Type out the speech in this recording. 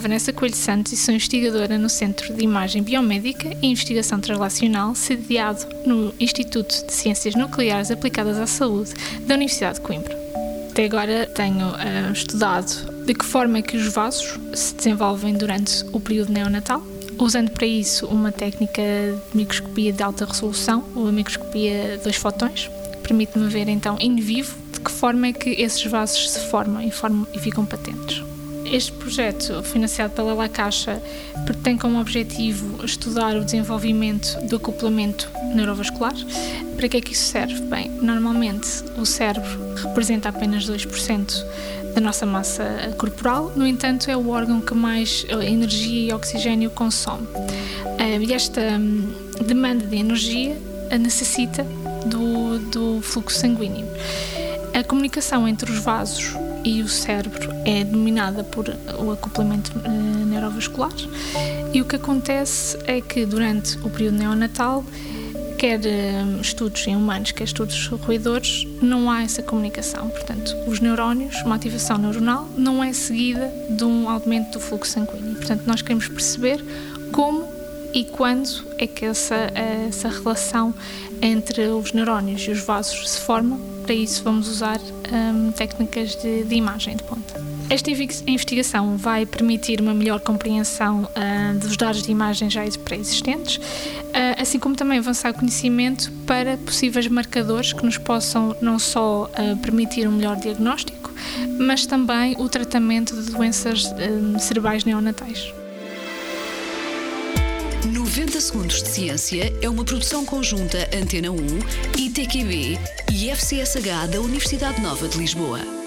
Vanessa Coelho Santos e sou investigadora no Centro de Imagem Biomédica e Investigação Translacional, sediado no Instituto de Ciências Nucleares Aplicadas à Saúde da Universidade de Coimbra. Até agora tenho estudado de que forma é que os vasos se desenvolvem durante o período neonatal, usando para isso uma técnica de microscopia de alta resolução, ou a microscopia de 2 fotões, que permite-me ver então in vivo de que forma é que esses vasos se formam e ficam patentes. Este projeto, financiado pela La Caixa, tem como objetivo estudar o desenvolvimento do acoplamento neurovascular. Para que é que isso serve? Bem, normalmente o cérebro representa apenas 2% da nossa massa corporal, no entanto é o órgão que mais energia e oxigênio consome. E esta demanda de energia necessita do fluxo sanguíneo. A comunicação entre os vasos e o cérebro é dominada por o acoplamento neurovascular, e o que acontece é que durante o período neonatal, quer estudos em humanos, quer estudos roedores, não há essa comunicação. Portanto, os neurónios, uma ativação neuronal, não é seguida de um aumento do fluxo sanguíneo. Portanto, nós queremos perceber como e quando é que essa relação entre os neurónios e os vasos se forma. Para isso vamos usar técnicas de imagem de ponta. Esta investigação vai permitir uma melhor compreensão dos dados de imagem já pré-existentes, assim como também avançar o conhecimento para possíveis marcadores que nos possam não só permitir um melhor diagnóstico, mas também o tratamento de doenças cerebrais neonatais. 90 Segundos de Ciência é uma produção conjunta Antena 1, ITQB e FCSH da Universidade Nova de Lisboa.